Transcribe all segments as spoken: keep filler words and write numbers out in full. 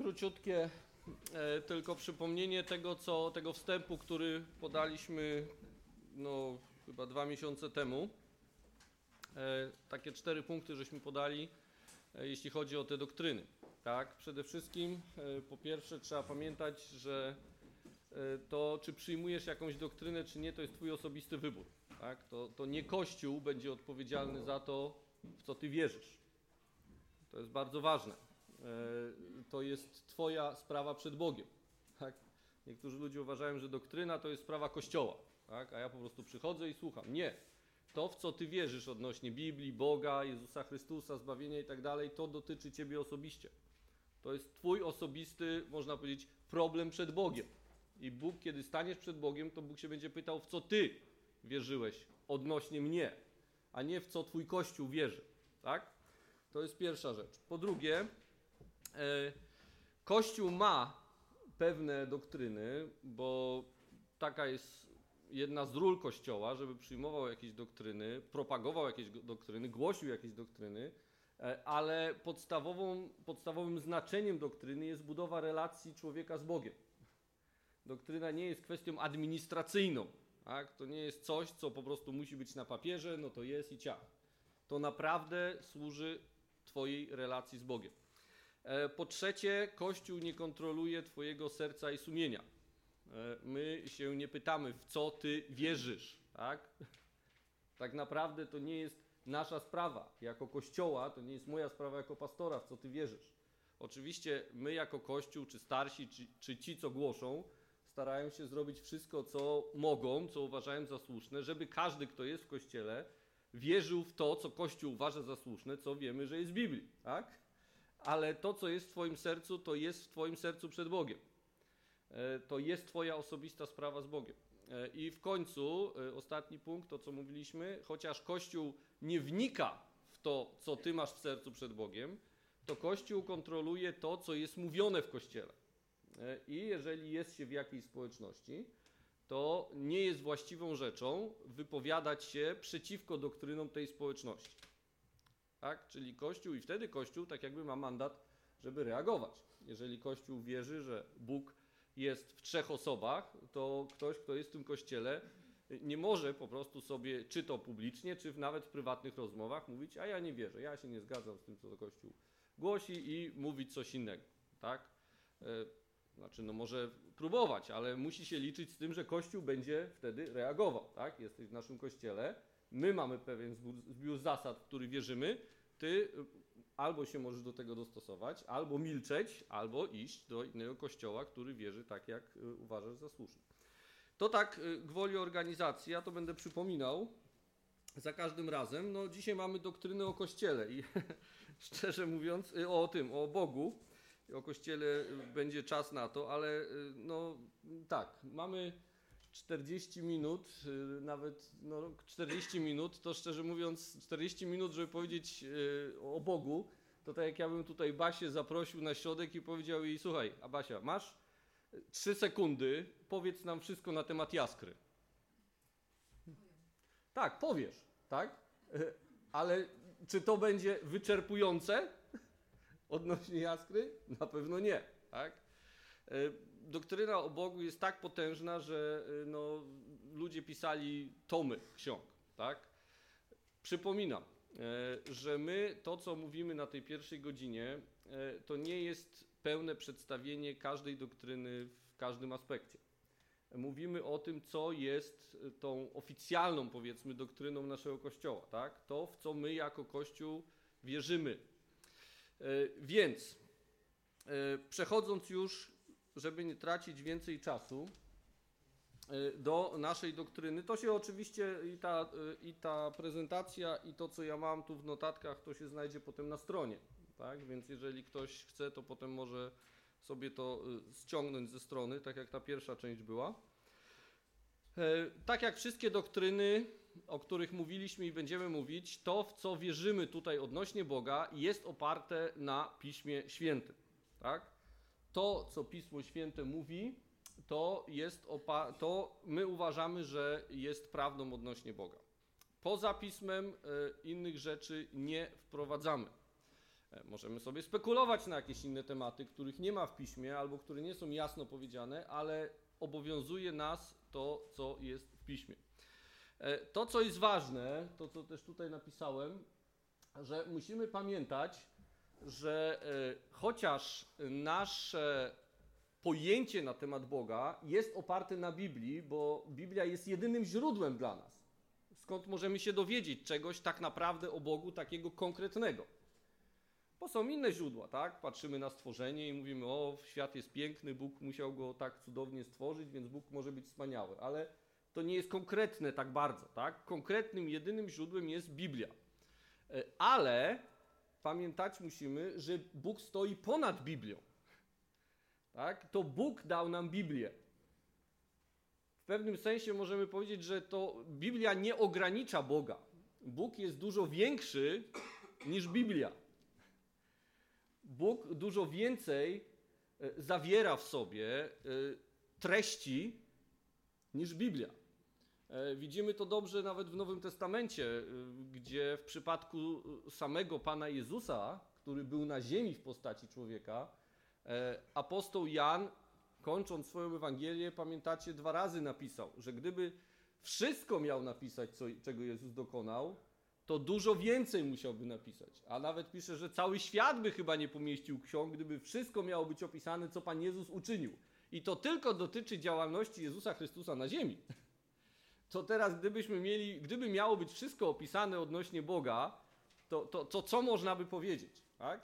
króciutkie e, tylko przypomnienie tego, co, tego wstępu, który podaliśmy no, chyba dwa miesiące temu. E, takie cztery punkty żeśmy podali, e, jeśli chodzi o te doktryny. Tak? Przede wszystkim e, po pierwsze trzeba pamiętać, że e, to, czy przyjmujesz jakąś doktrynę, czy nie, to jest twój osobisty wybór. Tak? To, to nie Kościół będzie odpowiedzialny za to, w co ty wierzysz. To jest bardzo ważne. To jest twoja sprawa przed Bogiem. Tak? Niektórzy ludzie uważają, że doktryna to jest sprawa Kościoła, tak? A ja po prostu przychodzę i słucham. Nie. To, w co ty wierzysz odnośnie Biblii, Boga, Jezusa Chrystusa, zbawienia i tak dalej, to dotyczy ciebie osobiście. To jest twój osobisty, można powiedzieć, problem przed Bogiem. I Bóg, kiedy staniesz przed Bogiem, to Bóg się będzie pytał, w co ty wierzyłeś odnośnie mnie, a nie w co twój Kościół wierzy. Tak? To jest pierwsza rzecz. Po drugie, Kościół ma pewne doktryny, bo taka jest jedna z ról Kościoła, żeby przyjmował jakieś doktryny, propagował jakieś doktryny, głosił jakieś doktryny, ale podstawową, podstawowym znaczeniem doktryny jest budowa relacji człowieka z Bogiem. Doktryna nie jest kwestią administracyjną, tak? To nie jest coś, co po prostu musi być na papierze, no to jest i ciach. To naprawdę służy twojej relacji z Bogiem. Po trzecie, Kościół nie kontroluje twojego serca i sumienia. My się nie pytamy, w co ty wierzysz. Tak? Tak naprawdę to nie jest nasza sprawa. Jako Kościoła to nie jest moja sprawa jako pastora, w co ty wierzysz. Oczywiście my jako Kościół, czy starsi, czy, czy ci, co głoszą, starają się zrobić wszystko, co mogą, co uważają za słuszne, żeby każdy, kto jest w Kościele, wierzył w to, co Kościół uważa za słuszne, co wiemy, że jest w Biblii. Tak? Ale to, co jest w twoim sercu, to jest w twoim sercu przed Bogiem. To jest twoja osobista sprawa z Bogiem. I w końcu, ostatni punkt, to co mówiliśmy, chociaż Kościół nie wnika w to, co ty masz w sercu przed Bogiem, to Kościół kontroluje to, co jest mówione w Kościele. I jeżeli jest się w jakiejś społeczności, to nie jest właściwą rzeczą wypowiadać się przeciwko doktrynom tej społeczności. Tak? Czyli Kościół i wtedy Kościół tak jakby ma mandat, żeby reagować. Jeżeli Kościół wierzy, że Bóg jest w trzech osobach, to ktoś, kto jest w tym Kościele, nie może po prostu sobie, czy to publicznie, czy nawet w prywatnych rozmowach mówić, a ja nie wierzę, ja się nie zgadzam z tym, co Kościół głosi i mówić coś innego. Tak? Znaczy, no może próbować, ale musi się liczyć z tym, że Kościół będzie wtedy reagował. Tak? Jesteś w naszym Kościele, my mamy pewien zbiór, zbiór zasad, w który wierzymy, ty albo się możesz do tego dostosować, albo milczeć, albo iść do innego kościoła, który wierzy tak, jak uważasz za słuszne. To tak gwoli organizacji, ja to będę przypominał za każdym razem. No dzisiaj mamy doktrynę o Kościele i szczerze mówiąc o tym, o Bogu, o Kościele będzie czas na to, ale no tak, mamy czterdzieści minut, nawet no, czterdzieści minut, to szczerze mówiąc czterdzieści minut, żeby powiedzieć o Bogu, to tak jak ja bym tutaj Basię zaprosił na środek i powiedział jej, słuchaj, a Basia, masz trzy sekundy, powiedz nam wszystko na temat jaskry. Tak, powiesz, tak? Ale czy to będzie wyczerpujące odnośnie jaskry? Na pewno nie, tak? Doktryna o Bogu jest tak potężna, że no, ludzie pisali tomy ksiąg, tak? Przypominam, że my to, co mówimy na tej pierwszej godzinie, to nie jest pełne przedstawienie każdej doktryny w każdym aspekcie. Mówimy o tym, co jest tą oficjalną, powiedzmy, doktryną naszego Kościoła, tak? To, w co my jako Kościół wierzymy. Więc przechodząc już, żeby nie tracić więcej czasu, do naszej doktryny, to się oczywiście i ta, i ta prezentacja, i to, co ja mam tu w notatkach, to się znajdzie potem na stronie, tak? Więc jeżeli ktoś chce, to potem może sobie to ściągnąć ze strony, tak jak ta pierwsza część była. Tak jak wszystkie doktryny, o których mówiliśmy i będziemy mówić, to, w co wierzymy tutaj odnośnie Boga, jest oparte na Piśmie Świętym, tak? To, co Pismo Święte mówi, to, jest opa- to my uważamy, że jest prawdą odnośnie Boga. Poza Pismem y, innych rzeczy nie wprowadzamy. Możemy sobie spekulować na jakieś inne tematy, których nie ma w piśmie albo które nie są jasno powiedziane, ale obowiązuje nas to, co jest w piśmie. To, co jest ważne, to co też tutaj napisałem, że musimy pamiętać, że chociaż nasze pojęcie na temat Boga jest oparte na Biblii, bo Biblia jest jedynym źródłem dla nas. Skąd możemy się dowiedzieć czegoś tak naprawdę o Bogu, takiego konkretnego? Bo są inne źródła, tak? Patrzymy na stworzenie i mówimy, o, świat jest piękny, Bóg musiał go tak cudownie stworzyć, więc Bóg może być wspaniały, ale to nie jest konkretne tak bardzo, tak? Konkretnym, jedynym źródłem jest Biblia. Ale pamiętać musimy, że Bóg stoi ponad Biblią. Tak? To Bóg dał nam Biblię. W pewnym sensie możemy powiedzieć, że to Biblia nie ogranicza Boga. Bóg jest dużo większy niż Biblia. Bóg dużo więcej zawiera w sobie treści niż Biblia. Widzimy to dobrze nawet w Nowym Testamencie, gdzie w przypadku samego Pana Jezusa, który był na ziemi w postaci człowieka, apostoł Jan, kończąc swoją Ewangelię, pamiętacie, dwa razy napisał, że gdyby wszystko miał napisać, co, czego Jezus dokonał, to dużo więcej musiałby napisać. A nawet pisze, że cały świat by chyba nie pomieścił ksiąg, gdyby wszystko miało być opisane, co Pan Jezus uczynił. I to tylko dotyczy działalności Jezusa Chrystusa na ziemi. To teraz, gdybyśmy mieli, gdyby miało być wszystko opisane odnośnie Boga, to, to, to co można by powiedzieć, tak?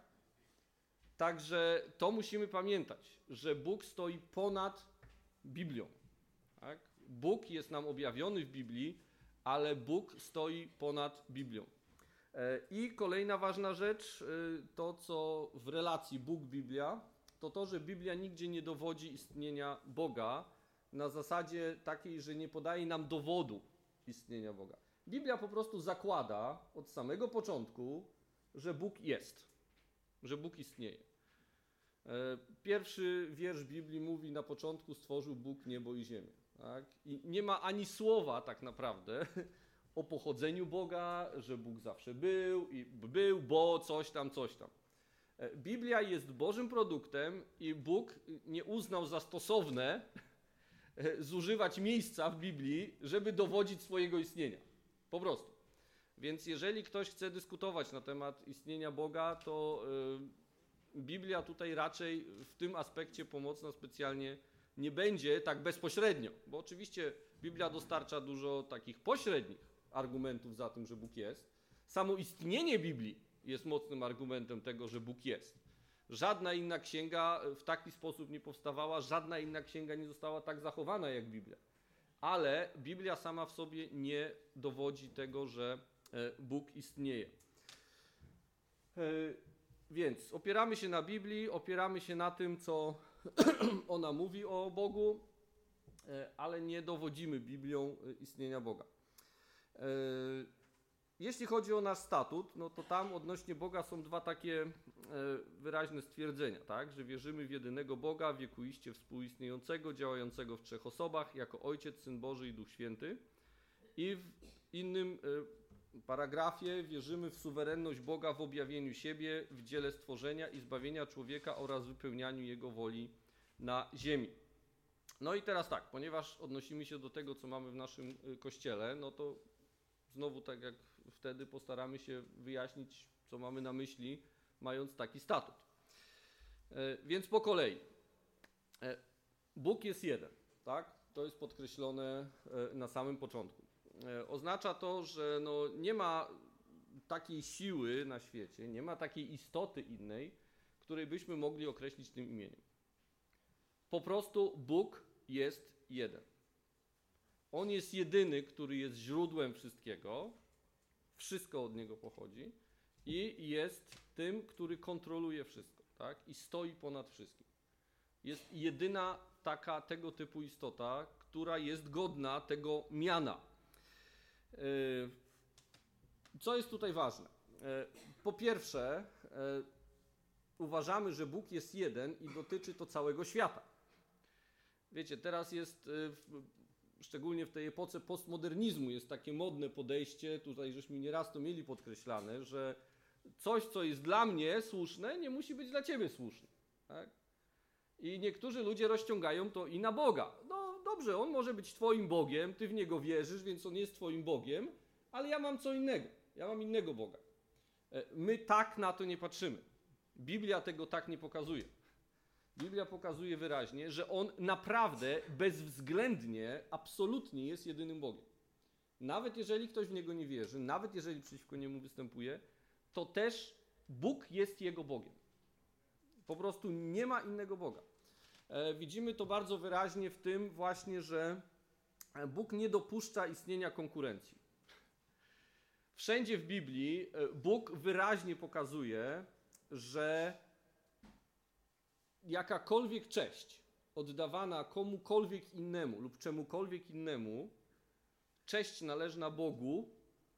Także to musimy pamiętać, że Bóg stoi ponad Biblią. Tak? Bóg jest nam objawiony w Biblii, ale Bóg stoi ponad Biblią. I kolejna ważna rzecz, to co w relacji Bóg-Biblia, to to, że Biblia nigdzie nie dowodzi istnienia Boga na zasadzie takiej, że nie podaje nam dowodu istnienia Boga. Biblia po prostu zakłada od samego początku, że Bóg jest, że Bóg istnieje. Pierwszy wiersz Biblii mówi, na początku stworzył Bóg niebo i ziemię. Tak? I nie ma ani słowa tak naprawdę o pochodzeniu Boga, że Bóg zawsze był i był, bo coś tam, coś tam. Biblia jest Bożym produktem i Bóg nie uznał za stosowne zużywać miejsca w Biblii, żeby dowodzić swojego istnienia. Po prostu. Więc jeżeli ktoś chce dyskutować na temat istnienia Boga, to yy, Biblia tutaj raczej w tym aspekcie pomocna specjalnie nie będzie tak bezpośrednio, bo oczywiście Biblia dostarcza dużo takich pośrednich argumentów za tym, że Bóg jest. Samo istnienie Biblii jest mocnym argumentem tego, że Bóg jest. Żadna inna księga w taki sposób nie powstawała, żadna inna księga nie została tak zachowana jak Biblia. Ale Biblia sama w sobie nie dowodzi tego, że Bóg istnieje. Więc opieramy się na Biblii, opieramy się na tym, co ona mówi o Bogu, ale nie dowodzimy Biblią istnienia Boga. Jeśli chodzi o nasz statut, no to tam odnośnie Boga są dwa takie wyraźne stwierdzenia, tak? Że wierzymy w jedynego Boga, wiekuiście współistniejącego, działającego w trzech osobach, jako Ojciec, Syn Boży i Duch Święty. I w innym paragrafie wierzymy w suwerenność Boga w objawieniu siebie, w dziele stworzenia i zbawienia człowieka oraz wypełnianiu Jego woli na ziemi. No i teraz tak, ponieważ odnosimy się do tego, co mamy w naszym Kościele, no to znowu tak jak wtedy postaramy się wyjaśnić, co mamy na myśli, mając taki statut. Więc po kolei. Bóg jest jeden, tak? To jest podkreślone na samym początku. Oznacza to, że no nie ma takiej siły na świecie, nie ma takiej istoty innej, której byśmy mogli określić tym imieniem. Po prostu Bóg jest jeden. On jest jedyny, który jest źródłem wszystkiego, wszystko od Niego pochodzi i jest tym, który kontroluje wszystko, tak? I stoi ponad wszystkim. Jest jedyna taka, tego typu istota, która jest godna tego miana. Co jest tutaj ważne? Po pierwsze, uważamy, że Bóg jest jeden i dotyczy to całego świata. Wiecie, teraz jest, szczególnie w tej epoce postmodernizmu, jest takie modne podejście, tutaj żeśmy nieraz to mieli podkreślane, że coś, co jest dla mnie słuszne, nie musi być dla ciebie słuszne. Tak? I niektórzy ludzie rozciągają to i na Boga. No dobrze, on może być twoim Bogiem, ty w niego wierzysz, więc on jest twoim Bogiem, ale ja mam co innego. Ja mam innego Boga. My tak na to nie patrzymy. Biblia tego tak nie pokazuje. Biblia pokazuje wyraźnie, że on naprawdę, bezwzględnie, absolutnie jest jedynym Bogiem. Nawet jeżeli ktoś w niego nie wierzy, nawet jeżeli przeciwko niemu występuje, to też Bóg jest jego Bogiem. Po prostu nie ma innego Boga. E, widzimy to bardzo wyraźnie w tym właśnie, że Bóg nie dopuszcza istnienia konkurencji. Wszędzie w Biblii Bóg wyraźnie pokazuje, że jakakolwiek cześć oddawana komukolwiek innemu lub czemukolwiek innemu, cześć należna Bogu,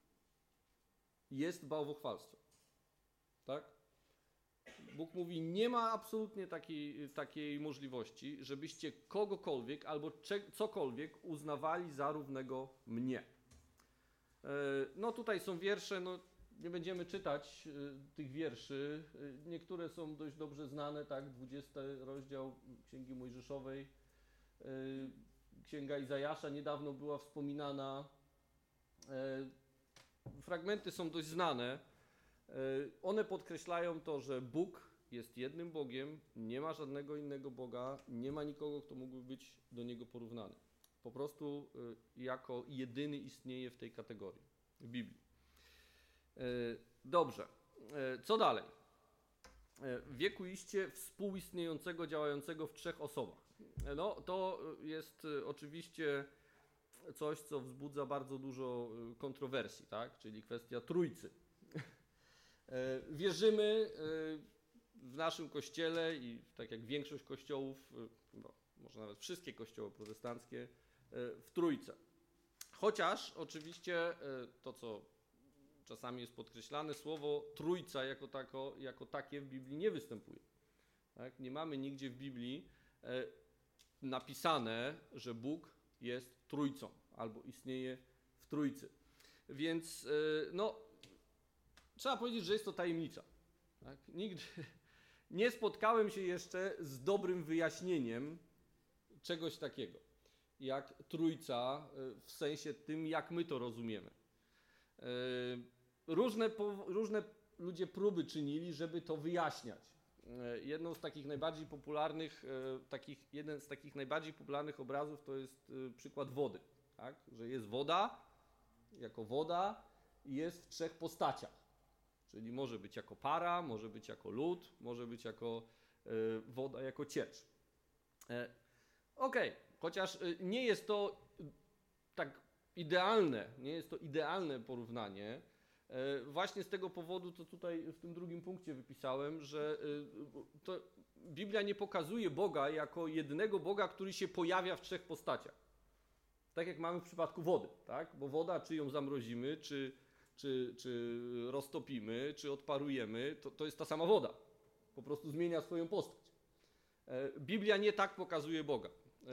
jest bałwochwalstwem. Tak? Bóg mówi, nie ma absolutnie takiej, takiej możliwości, żebyście kogokolwiek albo cze- cokolwiek uznawali za równego mnie. No tutaj są wiersze, no nie będziemy czytać y, tych wierszy. Y, niektóre są dość dobrze znane, tak? dwudziesty rozdział Księgi Mojżeszowej. Y, Księga Izajasza niedawno była wspominana. Y, fragmenty są dość znane. Y, one podkreślają to, że Bóg jest jednym Bogiem, nie ma żadnego innego Boga, nie ma nikogo, kto mógłby być do Niego porównany. Po prostu y, jako jedyny istnieje w tej kategorii w Biblii. Dobrze, co dalej? W wieku iście współistniejącego, działającego w trzech osobach. No, to jest oczywiście coś, co wzbudza bardzo dużo kontrowersji, tak? Czyli kwestia Trójcy. Wierzymy w naszym kościele i tak jak większość kościołów, no, może nawet wszystkie kościoły protestanckie, w Trójcę. Chociaż oczywiście to, co czasami jest podkreślane, słowo Trójca jako, tako, jako takie w Biblii nie występuje. Tak? Nie mamy nigdzie w Biblii e, napisane, że Bóg jest Trójcą albo istnieje w Trójcy. Więc e, no, trzeba powiedzieć, że jest to tajemnica. Tak? Nigdy nie spotkałem się jeszcze z dobrym wyjaśnieniem czegoś takiego, jak Trójca w sensie tym, jak my to rozumiemy. Różne, różne ludzie próby czynili, żeby to wyjaśniać. Jedną z takich najbardziej popularnych, takich, jeden z takich najbardziej popularnych obrazów to jest przykład wody. Tak? Że jest woda, jako woda i jest w trzech postaciach. Czyli może być jako para, może być jako lód, może być jako woda, jako ciecz. Okej, okay. Chociaż nie jest to tak idealne, nie jest to idealne porównanie, właśnie z tego powodu, co tutaj w tym drugim punkcie wypisałem, że to Biblia nie pokazuje Boga jako jednego Boga, który się pojawia w trzech postaciach. Tak jak mamy w przypadku wody, tak? Bo woda, czy ją zamrozimy, czy, czy, czy roztopimy, czy odparujemy, to, to jest ta sama woda. Po prostu zmienia swoją postać. Biblia nie tak pokazuje Boga.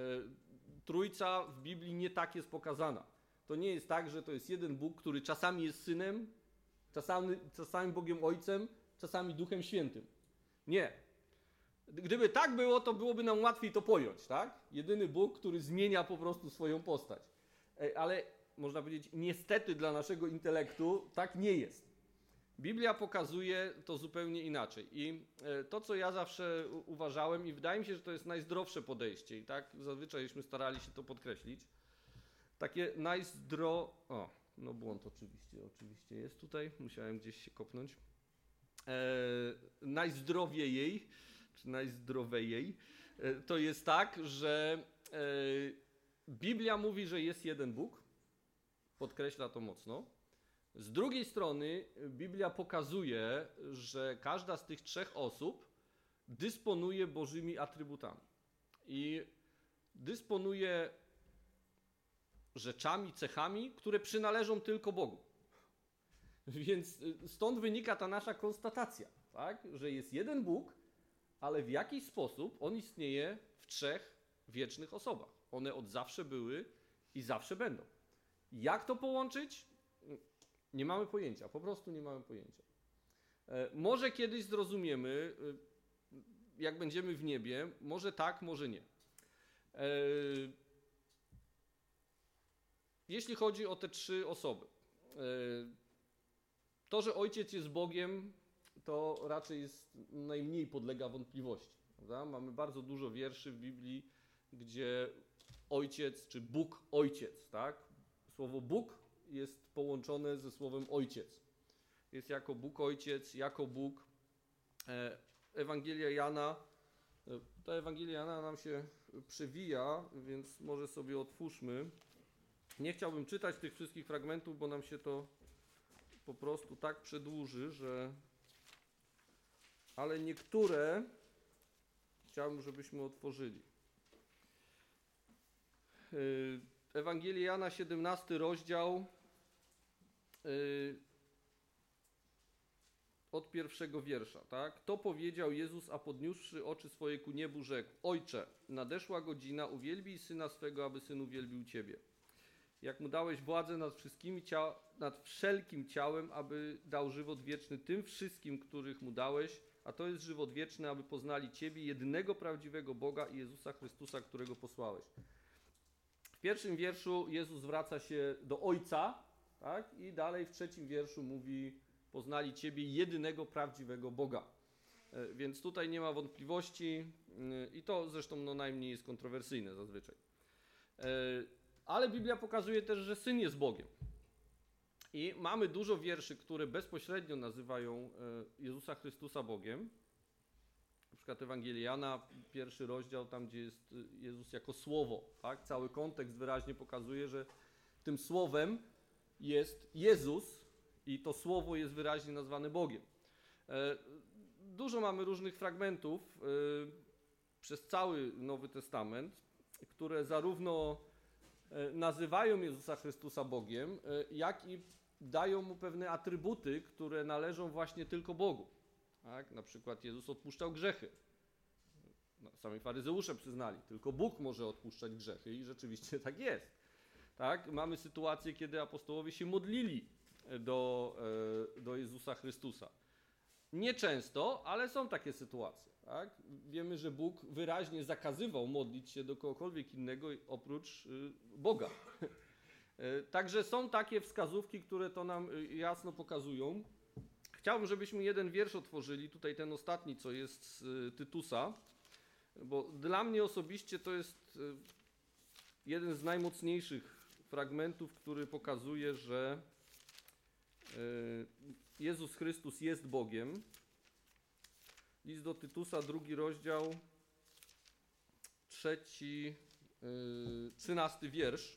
Trójca w Biblii nie tak jest pokazana. To nie jest tak, że to jest jeden Bóg, który czasami jest Synem, czasami, czasami Bogiem Ojcem, czasami Duchem Świętym. Nie. Gdyby tak było, to byłoby nam łatwiej to pojąć, tak? Jedyny Bóg, który zmienia po prostu swoją postać. Ale można powiedzieć, niestety dla naszego intelektu tak nie jest. Biblia pokazuje to zupełnie inaczej. I to, co ja zawsze uważałem, i wydaje mi się, że to jest najzdrowsze podejście, i tak zazwyczajśmy starali się to podkreślić, takie najzdro... O, no błąd oczywiście, oczywiście jest tutaj, musiałem gdzieś się kopnąć. E, najzdrowiej, czy najzdrowiej, e, to jest tak, że e, Biblia mówi, że jest jeden Bóg, podkreśla to mocno. Z drugiej strony Biblia pokazuje, że każda z tych trzech osób dysponuje Bożymi atrybutami i dysponuje rzeczami, cechami, które przynależą tylko Bogu. Więc stąd wynika ta nasza konstatacja, tak? Że jest jeden Bóg, ale w jakiś sposób On istnieje w trzech wiecznych osobach. One od zawsze były i zawsze będą. Jak to połączyć? Nie mamy pojęcia, po prostu nie mamy pojęcia. Może kiedyś zrozumiemy, jak będziemy w niebie, może tak, może nie. Jeśli chodzi o te trzy osoby, to, że Ojciec jest Bogiem, to raczej jest najmniej podlega wątpliwości. Prawda? Mamy bardzo dużo wierszy w Biblii, gdzie Ojciec, czy Bóg Ojciec, tak? Słowo Bóg jest połączone ze słowem Ojciec. Jest jako Bóg Ojciec, jako Bóg. Ewangelia Jana, ta Ewangelia Jana nam się przewija, więc może sobie otwórzmy. Nie chciałbym czytać tych wszystkich fragmentów, bo nam się to po prostu tak przedłuży, że... Ale niektóre chciałbym, żebyśmy otworzyli. Ewangelia Jana, siedemnasty rozdział, od pierwszego wiersza, tak? To powiedział Jezus, a podniósłszy oczy swoje ku niebu, rzekł: Ojcze, nadeszła godzina, uwielbij Syna swego, aby Syn uwielbił Ciebie. Jak Mu dałeś władzę nad wszystkimi cia- nad wszelkim ciałem, aby dał żywot wieczny tym wszystkim, których Mu dałeś, a to jest żywot wieczny, aby poznali Ciebie, jedynego prawdziwego Boga i Jezusa Chrystusa, którego posłałeś. W pierwszym wierszu Jezus zwraca się do Ojca, tak? I dalej w trzecim wierszu mówi: poznali Ciebie, jedynego prawdziwego Boga. E, więc tutaj nie ma wątpliwości e, i to zresztą no, najmniej jest kontrowersyjne zazwyczaj. E, ale Biblia pokazuje też, że Syn jest Bogiem. I mamy dużo wierszy, które bezpośrednio nazywają Jezusa Chrystusa Bogiem. Na przykład Ewangelia Jana, pierwszy rozdział, tam gdzie jest Jezus jako Słowo. Tak? Cały kontekst wyraźnie pokazuje, że tym Słowem jest Jezus i to Słowo jest wyraźnie nazwane Bogiem. Dużo mamy różnych fragmentów przez cały Nowy Testament, które zarówno nazywają Jezusa Chrystusa Bogiem, jak i dają Mu pewne atrybuty, które należą właśnie tylko Bogu. Tak? Na przykład Jezus odpuszczał grzechy. No, sami faryzeusze przyznali, tylko Bóg może odpuszczać grzechy i rzeczywiście tak jest. Tak? Mamy sytuację, kiedy apostołowie się modlili do, do Jezusa Chrystusa. Nieczęsto, ale są takie sytuacje. Tak? Wiemy, że Bóg wyraźnie zakazywał modlić się do kogokolwiek innego oprócz Boga. Także są takie wskazówki, które to nam jasno pokazują. Chciałbym, żebyśmy jeden wiersz otworzyli, tutaj ten ostatni, co jest z Tytusa, bo dla mnie osobiście to jest jeden z najmocniejszych fragmentów, który pokazuje, że Jezus Chrystus jest Bogiem. List do Tytusa, drugi rozdział, trzeci, trzynasty wiersz.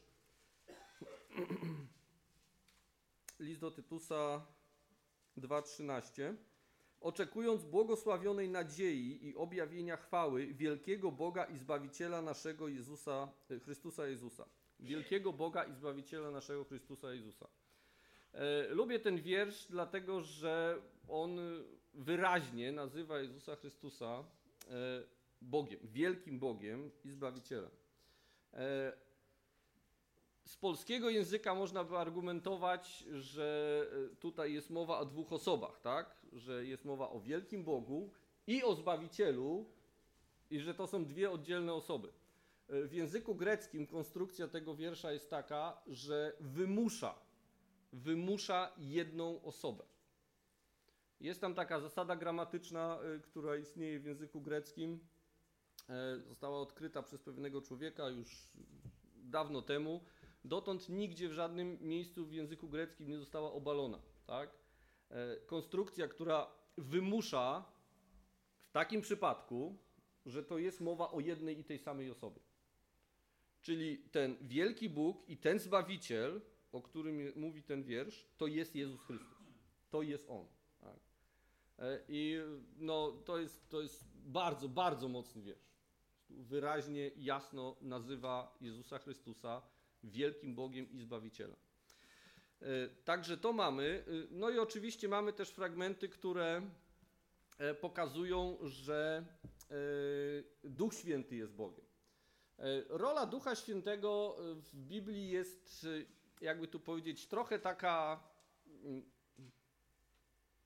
List do Tytusa dwa trzynaście. Oczekując błogosławionej nadziei i objawienia chwały wielkiego Boga i Zbawiciela naszego Jezusa, Chrystusa Jezusa. Wielkiego Boga i Zbawiciela naszego Chrystusa Jezusa. E, lubię ten wiersz, dlatego że on wyraźnie nazywa Jezusa Chrystusa e, Bogiem, wielkim Bogiem i Zbawicielem. E, Z polskiego języka można by argumentować, że tutaj jest mowa o dwóch osobach, tak? Że jest mowa o wielkim Bogu i o Zbawicielu i że to są dwie oddzielne osoby. W języku greckim konstrukcja tego wiersza jest taka, że wymusza, wymusza jedną osobę. Jest tam taka zasada gramatyczna, która istnieje w języku greckim. Została odkryta przez pewnego człowieka już dawno temu. Dotąd nigdzie w żadnym miejscu w języku greckim nie została obalona. Tak? Konstrukcja, która wymusza w takim przypadku, że to jest mowa o jednej i tej samej osobie. Czyli ten wielki Bóg i ten Zbawiciel, o którym mówi ten wiersz, to jest Jezus Chrystus. To jest On. Tak? I no, to jest, to jest bardzo, bardzo mocny wiersz. Wyraźnie, jasno nazywa Jezusa Chrystusa wielkim Bogiem i Zbawicielem. Także to mamy. No i oczywiście mamy też fragmenty, które pokazują, że Duch Święty jest Bogiem. Rola Ducha Świętego w Biblii jest, jakby tu powiedzieć, trochę taka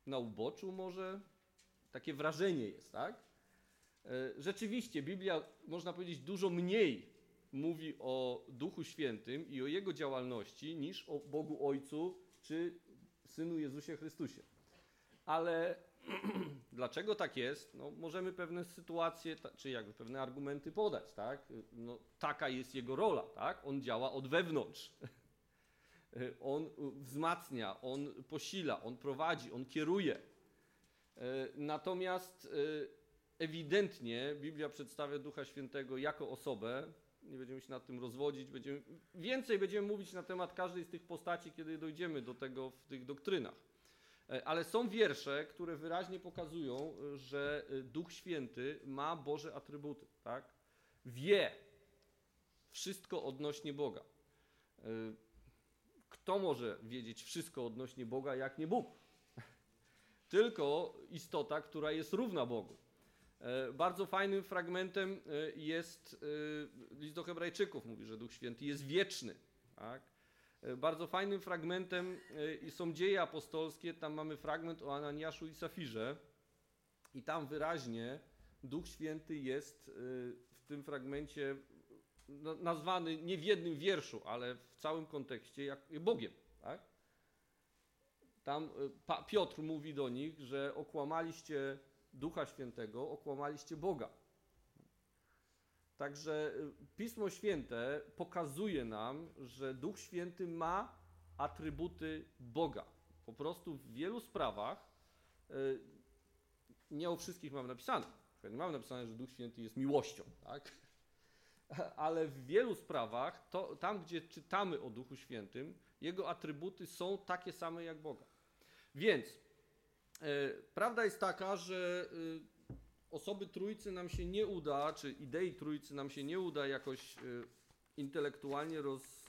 na uboczu może. Takie wrażenie jest, tak? Rzeczywiście Biblia, można powiedzieć, dużo mniej mówi o Duchu Świętym i o Jego działalności niż o Bogu Ojcu czy Synu Jezusie Chrystusie. Ale dlaczego tak jest? No, możemy pewne sytuacje, czy jakby pewne argumenty podać, tak? No, taka jest Jego rola, tak? On działa od wewnątrz. On wzmacnia, on posila, on prowadzi, on kieruje. Natomiast ewidentnie Biblia przedstawia Ducha Świętego jako osobę. Nie będziemy się nad tym rozwodzić. Będziemy, więcej będziemy mówić na temat każdej z tych postaci, kiedy dojdziemy do tego w tych doktrynach. Ale są wiersze, które wyraźnie pokazują, że Duch Święty ma Boże atrybuty. Tak? Wie wszystko odnośnie Boga. Kto może wiedzieć wszystko odnośnie Boga, jak nie Bóg? Tylko istota, która jest równa Bogu. Bardzo fajnym fragmentem jest list do Hebrajczyków, mówi, że Duch Święty jest wieczny. Tak? Bardzo fajnym fragmentem są Dzieje apostolskie, tam mamy fragment o Ananiaszu i Safirze i tam wyraźnie Duch Święty jest w tym fragmencie nazwany nie w jednym wierszu, ale w całym kontekście jak Bogiem. Tak? Tam Piotr mówi do nich, że okłamaliście Ducha Świętego, okłamaliście Boga. Także Pismo Święte pokazuje nam, że Duch Święty ma atrybuty Boga. Po prostu w wielu sprawach, nie o wszystkich mam napisane. Nie mam napisane, że Duch Święty jest miłością, tak? Ale w wielu sprawach, to, tam gdzie czytamy o Duchu Świętym, jego atrybuty są takie same jak Boga. Więc e, prawda jest taka, że e, osoby Trójcy nam się nie uda, czy idei Trójcy nam się nie uda jakoś e, intelektualnie roz,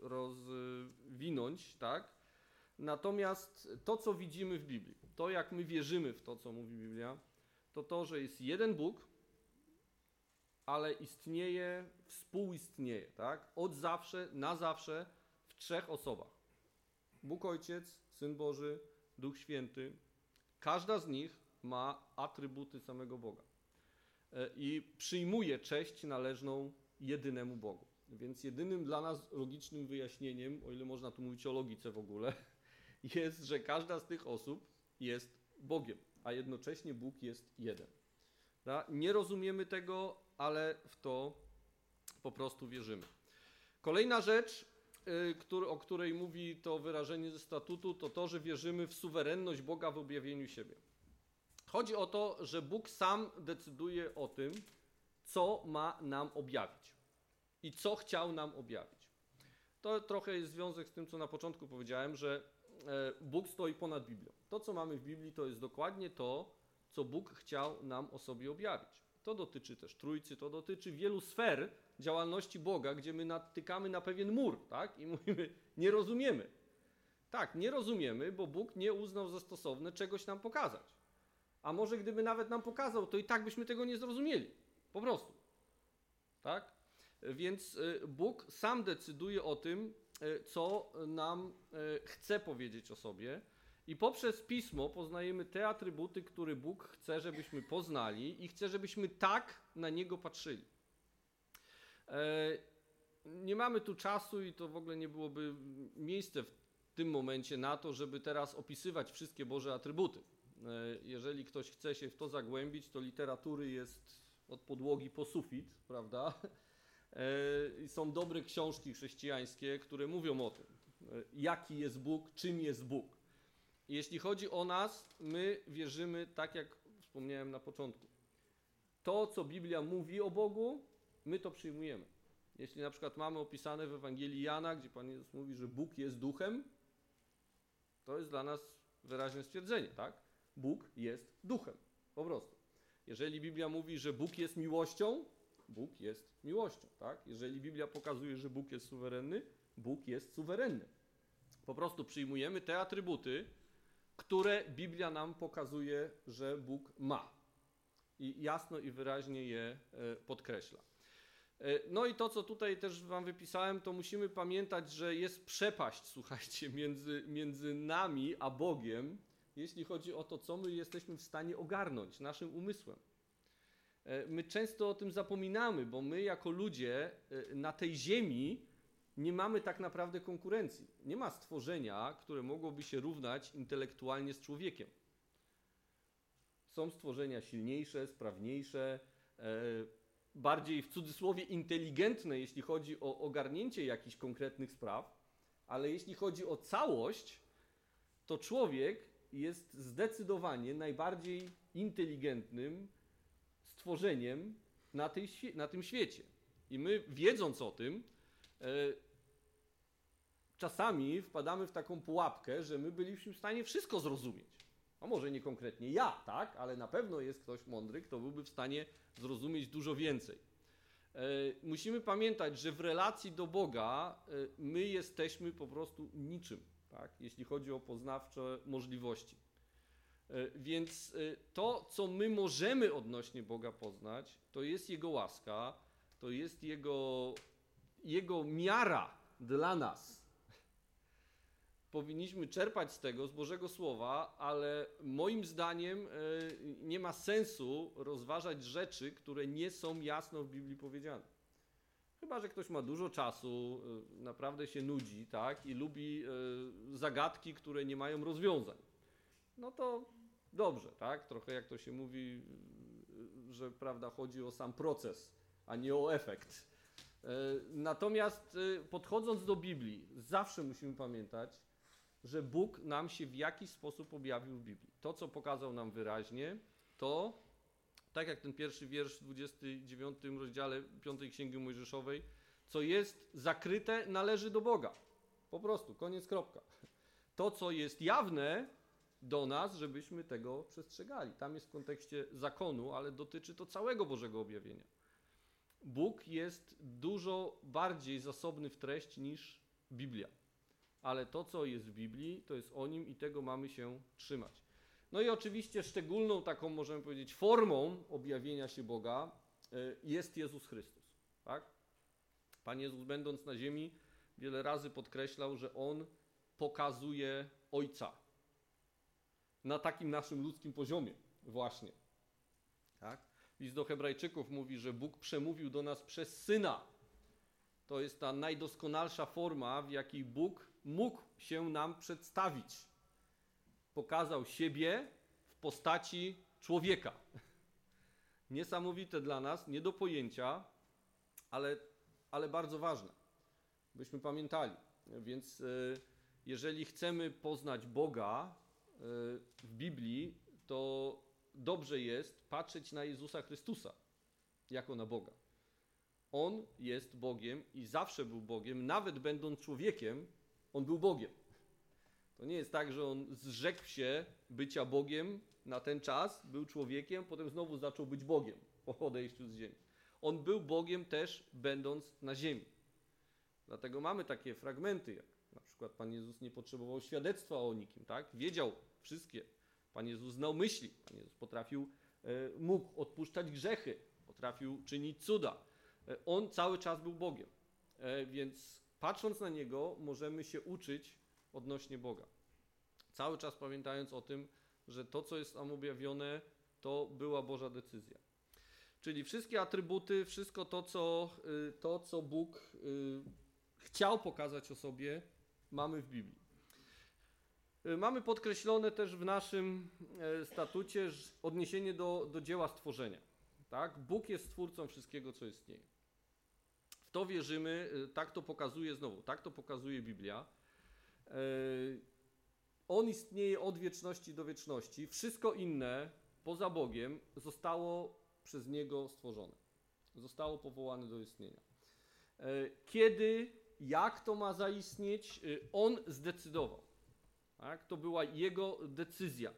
rozwinąć, tak? Natomiast to, co widzimy w Biblii, to jak my wierzymy w to, co mówi Biblia, to to, że jest jeden Bóg, ale istnieje, współistnieje, tak? Od zawsze, na zawsze w trzech osobach. Bóg Ojciec, Syn Boży, Duch Święty. Każda z nich ma atrybuty samego Boga i przyjmuje cześć należną jedynemu Bogu. Więc jedynym dla nas logicznym wyjaśnieniem, o ile można tu mówić o logice w ogóle, jest, że każda z tych osób jest Bogiem, a jednocześnie Bóg jest jeden. Nie rozumiemy tego, ale w to po prostu wierzymy. Kolejna rzecz, o której mówi to wyrażenie ze statutu, to to, że wierzymy w suwerenność Boga w objawieniu siebie. Chodzi o to, że Bóg sam decyduje o tym, co ma nam objawić i co chciał nam objawić. To trochę jest związek z tym, co na początku powiedziałem, że Bóg stoi ponad Biblią. To, co mamy w Biblii, to jest dokładnie to, co Bóg chciał nam o sobie objawić. To dotyczy też Trójcy, to dotyczy wielu sfer działalności Boga, gdzie my natykamy na pewien mur, tak? I mówimy, nie rozumiemy. Tak, nie rozumiemy, bo Bóg nie uznał za stosowne czegoś nam pokazać. A może gdyby nawet nam pokazał, to i tak byśmy tego nie zrozumieli. Po prostu. Tak? Więc Bóg sam decyduje o tym, co nam chce powiedzieć o sobie. I poprzez Pismo poznajemy te atrybuty, które Bóg chce, żebyśmy poznali i chce, żebyśmy tak na Niego patrzyli. Nie mamy tu czasu i to w ogóle nie byłoby miejsce w tym momencie na to, żeby teraz opisywać wszystkie Boże atrybuty. Jeżeli ktoś chce się w to zagłębić, to literatury jest od podłogi po sufit, prawda? Są dobre książki chrześcijańskie, które mówią o tym, jaki jest Bóg, czym jest Bóg. Jeśli chodzi o nas, my wierzymy, tak jak wspomniałem na początku. To, co Biblia mówi o Bogu, my to przyjmujemy. Jeśli na przykład mamy opisane w Ewangelii Jana, gdzie Pan Jezus mówi, że Bóg jest duchem, to jest dla nas wyraźne stwierdzenie, tak? Bóg jest duchem, po prostu. Jeżeli Biblia mówi, że Bóg jest miłością, Bóg jest miłością, tak? Jeżeli Biblia pokazuje, że Bóg jest suwerenny, Bóg jest suwerenny. Po prostu przyjmujemy te atrybuty, które Biblia nam pokazuje, że Bóg ma. I jasno i wyraźnie je podkreśla. No i to, co tutaj też wam wypisałem, to musimy pamiętać, że jest przepaść, słuchajcie, między, między nami a Bogiem, jeśli chodzi o to, co my jesteśmy w stanie ogarnąć naszym umysłem. My często o tym zapominamy, bo my jako ludzie na tej ziemi nie mamy tak naprawdę konkurencji. Nie ma stworzenia, które mogłoby się równać intelektualnie z człowiekiem. Są stworzenia silniejsze, sprawniejsze, bardziej w cudzysłowie inteligentne, jeśli chodzi o ogarnięcie jakichś konkretnych spraw, ale jeśli chodzi o całość, to człowiek jest zdecydowanie najbardziej inteligentnym stworzeniem na, tej, na tym świecie. I my, wiedząc o tym, e, czasami wpadamy w taką pułapkę, że my byliśmy w stanie wszystko zrozumieć. A może nie konkretnie ja, tak, ale na pewno jest ktoś mądry, kto byłby w stanie zrozumieć dużo więcej. E, musimy pamiętać, że w relacji do Boga e, my jesteśmy po prostu niczym, tak, jeśli chodzi o poznawcze możliwości. Więc to, co my możemy odnośnie Boga poznać, to jest Jego łaska, to jest Jego, Jego miara dla nas. Powinniśmy czerpać z tego, z Bożego Słowa, ale moim zdaniem nie ma sensu rozważać rzeczy, które nie są jasno w Biblii powiedziane. Chyba że ktoś ma dużo czasu, naprawdę się nudzi, tak, i lubi zagadki, które nie mają rozwiązań. No to dobrze, tak? Trochę jak to się mówi, że prawda, chodzi o sam proces, a nie o efekt. Natomiast podchodząc do Biblii, zawsze musimy pamiętać, że Bóg nam się w jakiś sposób objawił w Biblii. To, co pokazał nam wyraźnie, to, tak jak ten pierwszy wiersz w dwudziestym dziewiątym rozdziale piątej Księgi Mojżeszowej, co jest zakryte, należy do Boga. Po prostu, koniec, kropka. To, co jest jawne, do nas, żebyśmy tego przestrzegali. Tam jest w kontekście zakonu, ale dotyczy to całego Bożego objawienia. Bóg jest dużo bardziej zasobny w treść niż Biblia. Ale to, co jest w Biblii, to jest o Nim i tego mamy się trzymać. No i oczywiście szczególną taką, możemy powiedzieć, formą objawienia się Boga jest Jezus Chrystus. Tak? Pan Jezus, będąc na ziemi, wiele razy podkreślał, że On pokazuje Ojca. Na takim naszym ludzkim poziomie właśnie. Tak? List do Hebrajczyków mówi, że Bóg przemówił do nas przez Syna. To jest ta najdoskonalsza forma, w jakiej Bóg mógł się nam przedstawić. Pokazał siebie w postaci człowieka. Niesamowite dla nas, nie do pojęcia, ale, ale bardzo ważne, byśmy pamiętali. Więc y, jeżeli chcemy poznać Boga w Biblii, to dobrze jest patrzeć na Jezusa Chrystusa jako na Boga. On jest Bogiem i zawsze był Bogiem, nawet będąc człowiekiem, On był Bogiem. To nie jest tak, że On zrzekł się bycia Bogiem na ten czas, był człowiekiem, potem znowu zaczął być Bogiem po odejściu z ziemi. On był Bogiem też będąc na ziemi. Dlatego mamy takie fragmenty, jak na przykład Pan Jezus nie potrzebował świadectwa o nikim, tak? Wiedział wszystkie. Pan Jezus znał myśli. Pan Jezus potrafił, e, mógł odpuszczać grzechy, potrafił czynić cuda. E, on cały czas był Bogiem. E, więc patrząc na Niego, możemy się uczyć odnośnie Boga. Cały czas pamiętając o tym, że to, co jest nam objawione, to była Boża decyzja. Czyli wszystkie atrybuty, wszystko to, co, y, to, co Bóg y, chciał pokazać o sobie, mamy w Biblii. Mamy podkreślone też w naszym statucie odniesienie do, do dzieła stworzenia. Tak? Bóg jest stwórcą wszystkiego, co istnieje. W to wierzymy, tak to pokazuje znowu, tak to pokazuje Biblia. On istnieje od wieczności do wieczności. Wszystko inne poza Bogiem zostało przez Niego stworzone. Zostało powołane do istnienia. Kiedy, jak to ma zaistnieć, On zdecydował. Tak? To była Jego decyzja.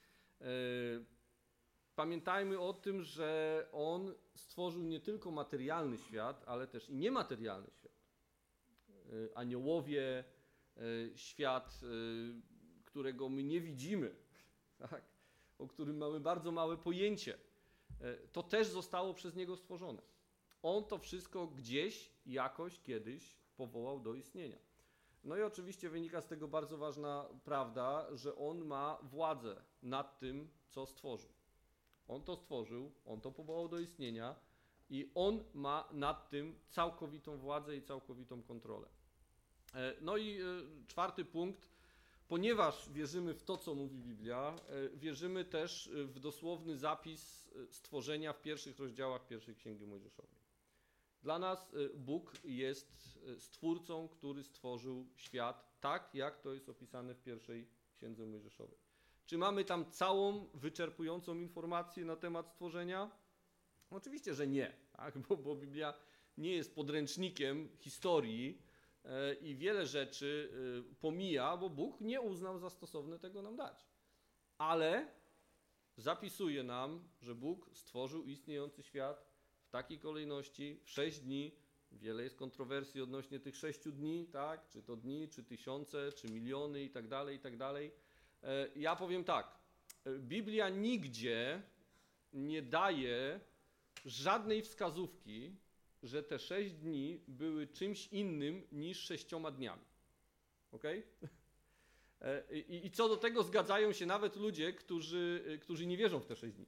Pamiętajmy o tym, że On stworzył nie tylko materialny świat, ale też i niematerialny świat. Aniołowie, świat, którego my nie widzimy, tak? O którym mamy bardzo małe pojęcie. To też zostało przez Niego stworzone. On to wszystko gdzieś, jakoś, kiedyś powołał do istnienia. No i oczywiście wynika z tego bardzo ważna prawda, że on ma władzę nad tym, co stworzył. On to stworzył, on to powołał do istnienia i on ma nad tym całkowitą władzę i całkowitą kontrolę. No i czwarty punkt, ponieważ wierzymy w to, co mówi Biblia, wierzymy też w dosłowny zapis stworzenia w pierwszych rozdziałach pierwszej Księgi Mojżeszowej. Dla nas Bóg jest stwórcą, który stworzył świat tak, jak to jest opisane w pierwszej Księdze Mojżeszowej. Czy mamy tam całą wyczerpującą informację na temat stworzenia? Oczywiście, że nie, tak? bo, bo Biblia nie jest podręcznikiem historii e, i wiele rzeczy e, pomija, bo Bóg nie uznał za stosowne tego nam dać. Ale zapisuje nam, że Bóg stworzył istniejący świat w takiej kolejności, w sześć dni. Wiele jest kontrowersji odnośnie tych sześciu dni, tak? Czy to dni, czy tysiące, czy miliony i tak dalej, i tak dalej. Ja powiem tak, Biblia nigdzie nie daje żadnej wskazówki, że te sześć dni były czymś innym niż sześcioma dniami. Okej? I, I co do tego zgadzają się nawet ludzie, którzy, którzy nie wierzą w te sześć dni.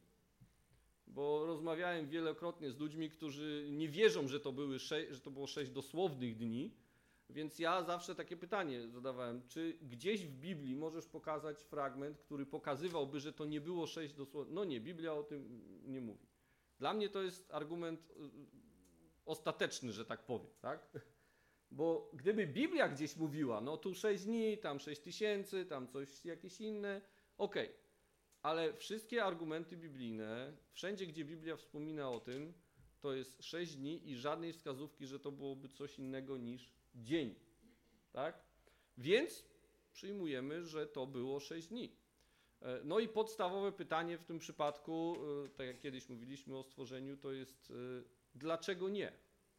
Bo rozmawiałem wielokrotnie z ludźmi, którzy nie wierzą, że to, były sze- że to było sześć dosłownych dni. Więc ja zawsze takie pytanie zadawałem, czy gdzieś w Biblii możesz pokazać fragment, który pokazywałby, że to nie było sześć dosłownych. No nie, Biblia o tym nie mówi. Dla mnie to jest argument ostateczny, że tak powiem, tak? Bo gdyby Biblia gdzieś mówiła, no tu sześć dni, tam sześć tysięcy, tam coś jakieś inne, okej. Okay. Ale wszystkie argumenty biblijne, wszędzie gdzie Biblia wspomina o tym, to jest sześć dni i żadnej wskazówki, że to byłoby coś innego niż dzień, tak? Więc przyjmujemy, że to było sześć dni. No i podstawowe pytanie w tym przypadku, tak jak kiedyś mówiliśmy o stworzeniu, to jest dlaczego nie?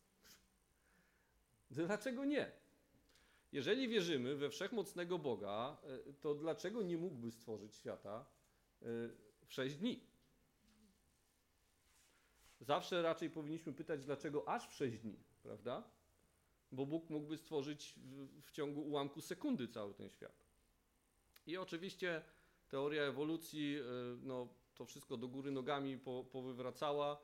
Dlaczego nie? Jeżeli wierzymy we wszechmocnego Boga, to dlaczego nie mógłby stworzyć świata w sześć dni? Zawsze raczej powinniśmy pytać, dlaczego aż w sześć dni, prawda? Bo Bóg mógłby stworzyć w, w ciągu ułamku sekundy cały ten świat. I oczywiście teoria ewolucji, no, to wszystko do góry nogami po, powywracała.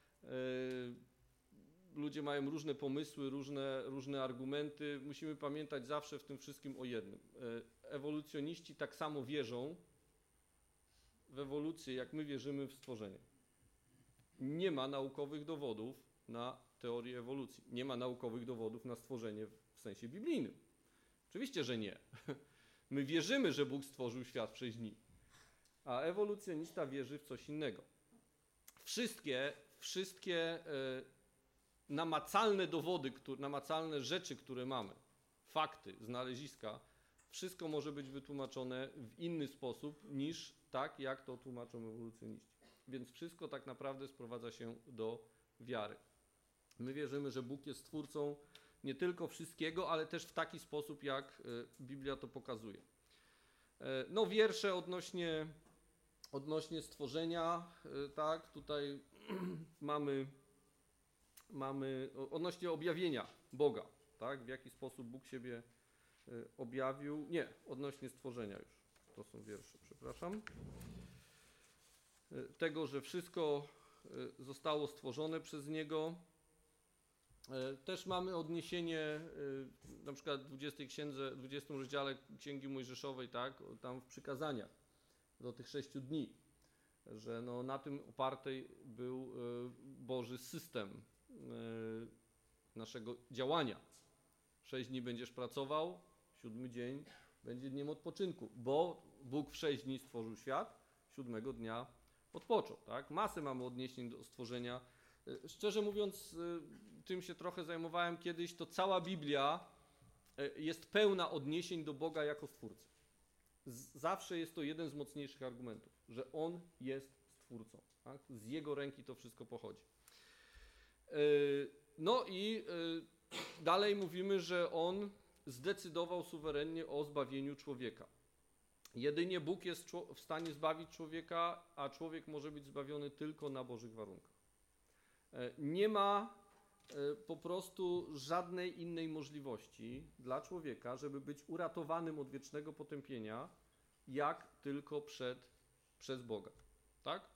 Ludzie mają różne pomysły, różne, różne argumenty. Musimy pamiętać zawsze w tym wszystkim o jednym. Ewolucjoniści tak samo wierzą w ewolucję, jak my wierzymy w stworzenie. Nie ma naukowych dowodów na teorię ewolucji. Nie ma naukowych dowodów na stworzenie w sensie biblijnym. Oczywiście, że nie. My wierzymy, że Bóg stworzył świat w sześć dni, a ewolucjonista wierzy w coś innego. Wszystkie, wszystkie e, namacalne dowody, które, namacalne rzeczy, które mamy, fakty, znaleziska, wszystko może być wytłumaczone w inny sposób niż tak, jak to tłumaczą ewolucjoniści. Więc wszystko tak naprawdę sprowadza się do wiary. My wierzymy, że Bóg jest stwórcą nie tylko wszystkiego, ale też w taki sposób, jak Biblia to pokazuje. No wiersze odnośnie, odnośnie stworzenia, tak, tutaj mamy, mamy odnośnie objawienia Boga, tak, w jaki sposób Bóg siebie objawił. Nie, odnośnie stworzenia już. To są wiersze, przepraszam. Tego, że wszystko zostało stworzone przez Niego. Też mamy odniesienie na przykład w dwudziestej księdze, dwudziestym rozdziale Księgi Mojżeszowej, tak, tam w przykazaniach do tych sześciu dni, że no na tym oparty był Boży system naszego działania. Sześć dni będziesz pracował, siódmy dzień będzie dniem odpoczynku, bo Bóg w sześć dni stworzył świat, siódmego dnia odpoczął, tak? Masę mamy odniesień do stworzenia. Szczerze mówiąc, tym się trochę zajmowałem kiedyś, to cała Biblia jest pełna odniesień do Boga jako Stwórcy. Zawsze jest to jeden z mocniejszych argumentów, że On jest Stwórcą, tak? Z Jego ręki to wszystko pochodzi. No i dalej mówimy, że On zdecydował suwerennie o zbawieniu człowieka. Jedynie Bóg jest w stanie zbawić człowieka, a człowiek może być zbawiony tylko na Bożych warunkach. Nie ma po prostu żadnej innej możliwości dla człowieka, żeby być uratowanym od wiecznego potępienia, jak tylko przed, przez Boga. Tak?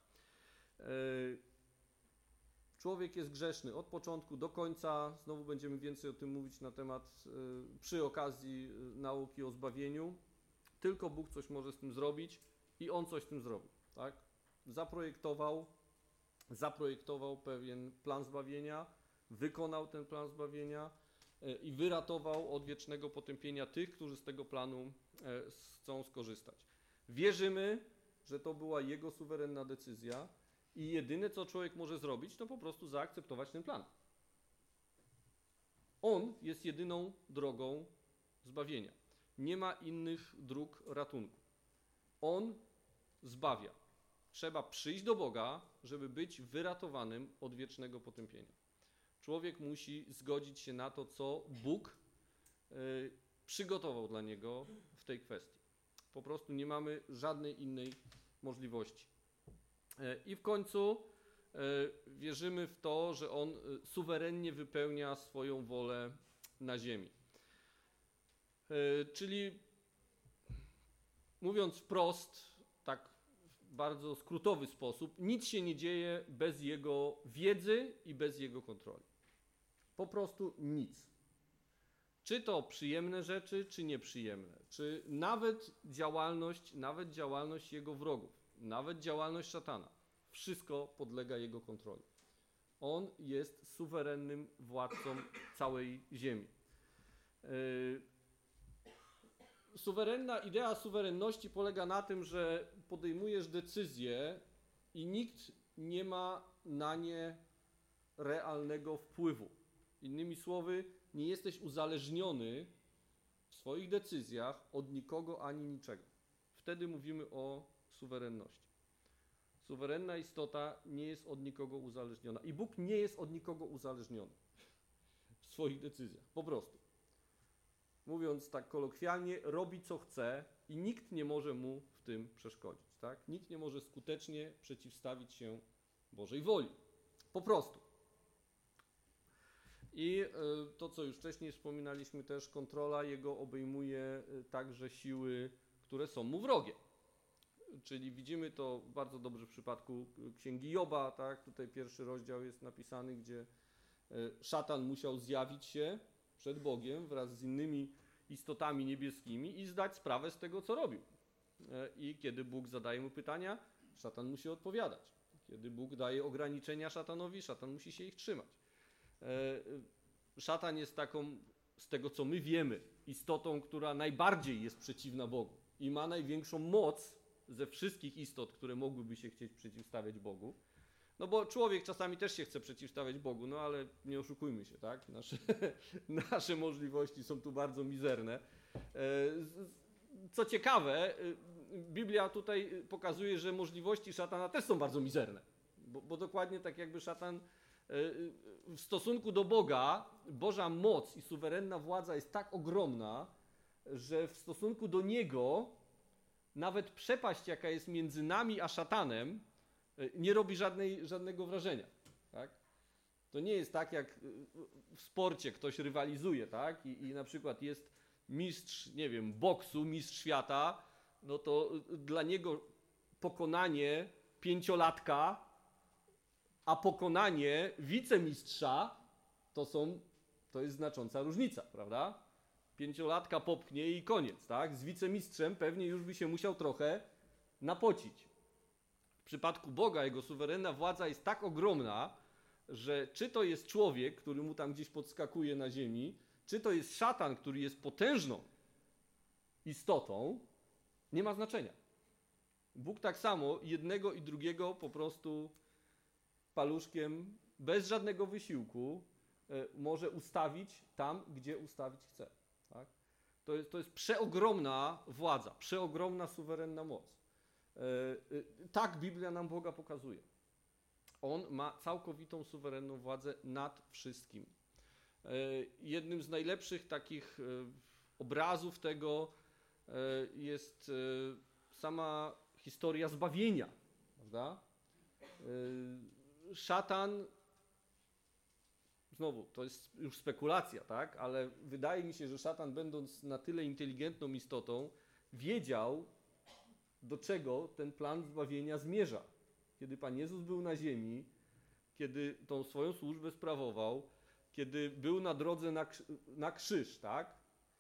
Człowiek jest grzeszny od początku do końca. Znowu będziemy więcej o tym mówić na temat przy okazji nauki o zbawieniu. Tylko Bóg coś może z tym zrobić i On coś z tym zrobił. Tak? Zaprojektował, zaprojektował pewien plan zbawienia, wykonał ten plan zbawienia i wyratował od wiecznego potępienia tych, którzy z tego planu chcą skorzystać. Wierzymy, że to była Jego suwerenna decyzja i jedyne, co człowiek może zrobić, to po prostu zaakceptować ten plan. On jest jedyną drogą zbawienia. Nie ma innych dróg ratunku. On zbawia. Trzeba przyjść do Boga, żeby być wyratowanym od wiecznego potępienia. Człowiek musi zgodzić się na to, co Bóg y, przygotował dla niego w tej kwestii. Po prostu nie mamy żadnej innej możliwości. Y, I w końcu y, wierzymy w to, że On y, suwerennie wypełnia swoją wolę na ziemi. Y, czyli mówiąc wprost, tak w bardzo skrótowy sposób, nic się nie dzieje bez Jego wiedzy i bez Jego kontroli. Po prostu nic. Czy to przyjemne rzeczy, czy nieprzyjemne. Czy nawet działalność, nawet działalność Jego wrogów, nawet działalność szatana. Wszystko podlega Jego kontroli. On jest suwerennym władcą całej ziemi. Yy, Suwerenna idea suwerenności polega na tym, że podejmujesz decyzje i nikt nie ma na nie realnego wpływu. Innymi słowy, nie jesteś uzależniony w swoich decyzjach od nikogo ani niczego. Wtedy mówimy o suwerenności. Suwerenna istota nie jest od nikogo uzależniona i Bóg nie jest od nikogo uzależniony w swoich decyzjach. Po prostu. Mówiąc tak kolokwialnie, robi co chce i nikt nie może mu w tym przeszkodzić. Tak? Nikt nie może skutecznie przeciwstawić się Bożej woli. Po prostu. I to, co już wcześniej wspominaliśmy też, kontrola Jego obejmuje także siły, które są mu wrogie. Czyli widzimy to bardzo dobrze w przypadku Księgi Joba. Tak? Tutaj pierwszy rozdział jest napisany, gdzie szatan musiał zjawić się przed Bogiem wraz z innymi istotami niebieskimi i zdać sprawę z tego, co robił. I kiedy Bóg zadaje mu pytania, szatan musi odpowiadać. Kiedy Bóg daje ograniczenia szatanowi, szatan musi się ich trzymać. Szatan jest taką, z tego co my wiemy, istotą, która najbardziej jest przeciwna Bogu i ma największą moc ze wszystkich istot, które mogłyby się chcieć przeciwstawiać Bogu. No bo człowiek czasami też się chce przeciwstawiać Bogu, no ale nie oszukujmy się, tak? Nasze, nasze możliwości są tu bardzo mizerne. Co ciekawe, Biblia tutaj pokazuje, że możliwości szatana też są bardzo mizerne. Bo, bo dokładnie tak jakby szatan w stosunku do Boga, Boża moc i suwerenna władza jest tak ogromna, że w stosunku do Niego nawet przepaść, jaka jest między nami a szatanem, nie robi żadnej, żadnego wrażenia. Tak? To nie jest tak, jak w sporcie ktoś rywalizuje, tak? I, i na przykład jest mistrz, nie wiem, boksu, mistrz świata, no to dla niego pokonanie pięciolatka, a pokonanie wicemistrza to są, to jest znacząca różnica, prawda? Pięciolatka popchnie i koniec, tak? Z wicemistrzem pewnie już by się musiał trochę napocić. W przypadku Boga Jego suwerenna władza jest tak ogromna, że czy to jest człowiek, który mu tam gdzieś podskakuje na ziemi, czy to jest szatan, który jest potężną istotą, nie ma znaczenia. Bóg tak samo jednego i drugiego po prostu paluszkiem, bez żadnego wysiłku może ustawić tam, gdzie ustawić chce. Tak? To jest, to jest przeogromna władza, przeogromna suwerenna moc. Tak Biblia nam Boga pokazuje. On ma całkowitą suwerenną władzę nad wszystkim. Jednym z najlepszych takich obrazów tego jest sama historia zbawienia. Prawda? Szatan znowu, to jest już spekulacja, tak? Ale wydaje mi się, że szatan, będąc na tyle inteligentną istotą, wiedział, do czego ten plan zbawienia zmierza. Kiedy Pan Jezus był na ziemi, kiedy tą swoją służbę sprawował, kiedy był na drodze na, na krzyż, tak?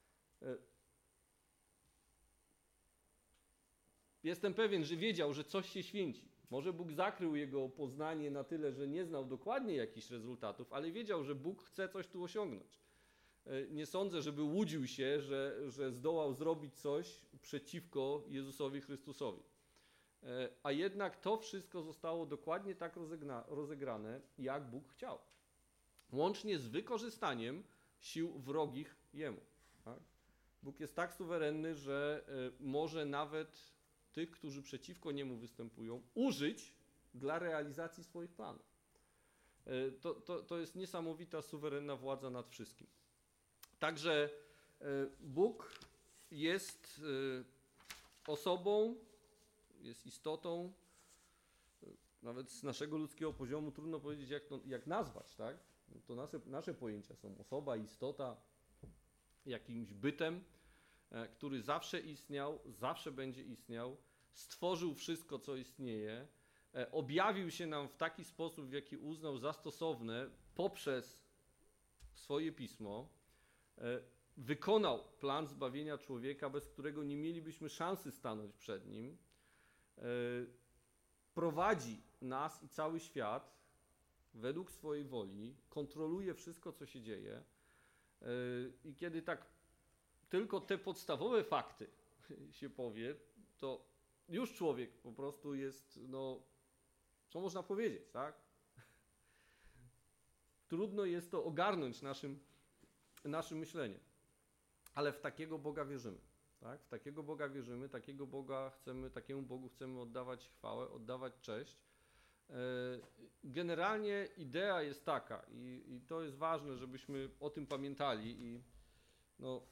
Jestem pewien, że wiedział, że coś się święci. Może Bóg zakrył jego poznanie na tyle, że nie znał dokładnie jakichś rezultatów, ale wiedział, że Bóg chce coś tu osiągnąć. Nie sądzę, żeby łudził się, że, że zdołał zrobić coś przeciwko Jezusowi Chrystusowi. A jednak to wszystko zostało dokładnie tak rozegna, rozegrane, jak Bóg chciał. Łącznie z wykorzystaniem sił wrogich Jemu. Tak? Bóg jest tak suwerenny, że może nawet tych, którzy przeciwko Niemu występują, użyć dla realizacji swoich planów. To, to, to jest niesamowita, suwerenna władza nad wszystkim. Także Bóg jest osobą, jest istotą, nawet z naszego ludzkiego poziomu trudno powiedzieć, jak, to, jak nazwać, tak? To nasze, nasze pojęcia są osoba, istota, jakimś bytem, który zawsze istniał, zawsze będzie istniał, stworzył wszystko, co istnieje, objawił się nam w taki sposób, w jaki uznał za stosowne poprzez swoje pismo, wykonał plan zbawienia człowieka, bez którego nie mielibyśmy szansy stanąć przed nim, prowadzi nas i cały świat według swojej woli, kontroluje wszystko, co się dzieje i kiedy tak tylko te podstawowe fakty się powie, to już człowiek po prostu jest, no, co można powiedzieć, tak? Trudno jest to ogarnąć naszym, naszym myśleniem, ale w takiego Boga wierzymy, tak? W takiego Boga wierzymy, takiego Boga chcemy, takiemu Bogu chcemy oddawać chwałę, oddawać cześć. Generalnie idea jest taka i, i to jest ważne, żebyśmy o tym pamiętali i no,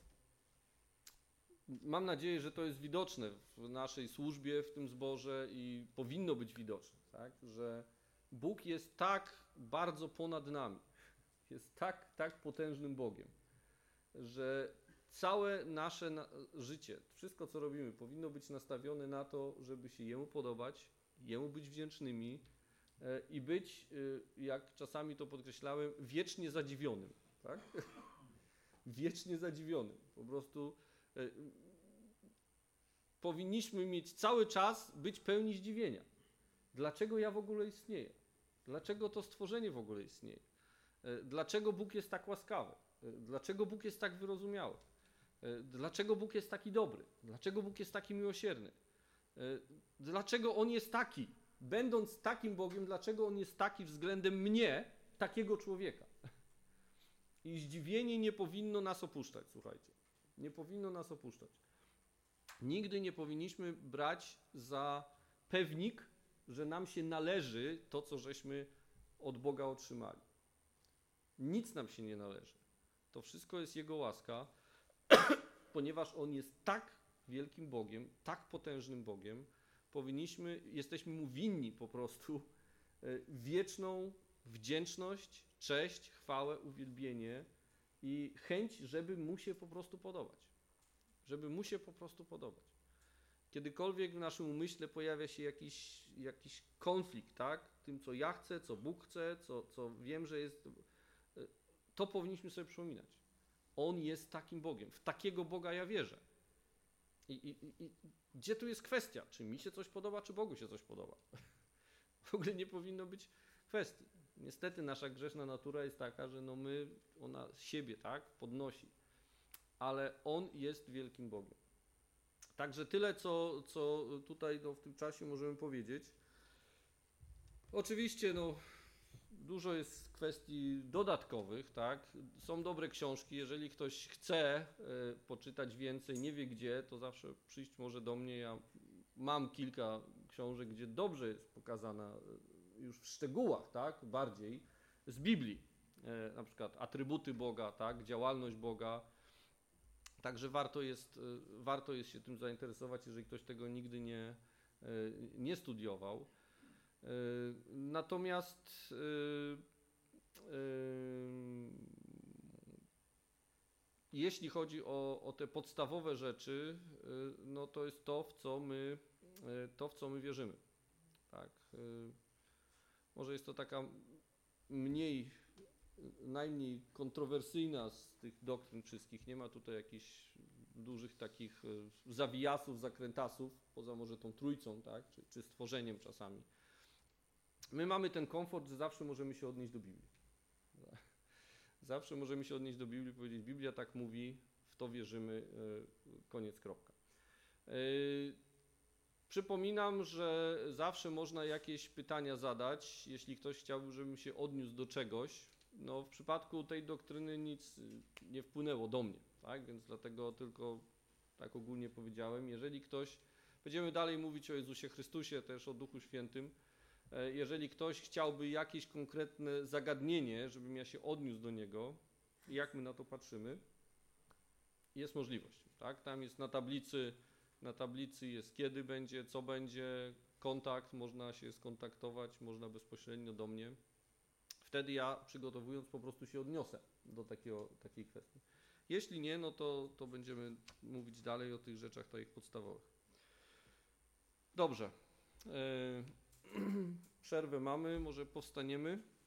mam nadzieję, że to jest widoczne w naszej służbie, w tym zborze i powinno być widoczne, tak? Że Bóg jest tak bardzo ponad nami, jest tak, tak potężnym Bogiem, że całe nasze na życie, wszystko co robimy, powinno być nastawione na to, żeby się Jemu podobać, Jemu być wdzięcznymi e, i być, e, jak czasami to podkreślałem, wiecznie zadziwionym, tak? Wiecznie zadziwionym. Po prostu e, powinniśmy mieć cały czas być pełni zdziwienia. Dlaczego ja w ogóle istnieję? Dlaczego to stworzenie w ogóle istnieje? E, dlaczego Bóg jest tak łaskawy? E, dlaczego Bóg jest tak wyrozumiały? E, dlaczego Bóg jest taki dobry? Dlaczego Bóg jest taki miłosierny? E, dlaczego On jest taki? Będąc takim Bogiem, dlaczego On jest taki względem mnie, takiego człowieka? I zdziwienie nie powinno nas opuszczać, słuchajcie. Nie powinno nas opuszczać. Nigdy nie powinniśmy brać za pewnik, że nam się należy to, co żeśmy od Boga otrzymali. Nic nam się nie należy. To wszystko jest Jego łaska, ponieważ On jest tak wielkim Bogiem, tak potężnym Bogiem, powinniśmy, jesteśmy Mu winni po prostu wieczną wdzięczność, cześć, chwałę, uwielbienie i chęć, żeby Mu się po prostu podobać. Żeby Mu się po prostu podobać. Kiedykolwiek w naszym umyśle pojawia się jakiś, jakiś konflikt, tak? Tym, co ja chcę, co Bóg chce, co, co wiem, że jest, to powinniśmy sobie przypominać. On jest takim Bogiem. W takiego Boga ja wierzę. I, i, i gdzie tu jest kwestia? Czy mi się coś podoba, czy Bogu się coś podoba? W ogóle nie powinno być kwestii. Niestety nasza grzeszna natura jest taka, że no my, ona siebie, tak, podnosi. Ale On jest wielkim Bogiem. Także tyle, co, co tutaj no, w tym czasie możemy powiedzieć. Oczywiście no, dużo jest kwestii dodatkowych, tak? Są dobre książki, jeżeli ktoś chce y, poczytać więcej, nie wie gdzie, to zawsze przyjść może do mnie. Ja mam kilka książek, gdzie dobrze jest pokazana y, już w szczegółach, tak? Bardziej z Biblii. Y, na przykład atrybuty Boga, tak? Działalność Boga. Także warto jest, warto jest się tym zainteresować, jeżeli ktoś tego nigdy nie, nie studiował. Natomiast jeśli chodzi o, o te podstawowe rzeczy, no to jest to, w co my, to, w co my wierzymy. Tak. Może jest to taka mniej, najmniej kontrowersyjna z tych doktryn wszystkich. Nie ma tutaj jakichś dużych takich zawijasów, zakrętasów, poza może tą trójcą, tak, czy, czy stworzeniem czasami. My mamy ten komfort, że zawsze możemy się odnieść do Biblii. Zawsze możemy się odnieść do Biblii i powiedzieć, Biblia tak mówi, w to wierzymy, koniec, kropka. Przypominam, że zawsze można jakieś pytania zadać, jeśli ktoś chciałby, żebym się odniósł do czegoś. No, w przypadku tej doktryny nic nie wpłynęło do mnie, tak? Więc dlatego tylko tak ogólnie powiedziałem. Jeżeli ktoś, będziemy dalej mówić o Jezusie Chrystusie, też o Duchu Świętym, jeżeli ktoś chciałby jakieś konkretne zagadnienie, żebym ja się odniósł do niego, jak my na to patrzymy, jest możliwość, tak? Tam jest na tablicy, na tablicy jest kiedy będzie, co będzie, kontakt, można się skontaktować, można bezpośrednio do mnie. Wtedy ja, przygotowując, po prostu się odniosę do takiego, takiej kwestii. Jeśli nie, no to, to będziemy mówić dalej o tych rzeczach takich podstawowych. Dobrze. Przerwę mamy, może powstaniemy.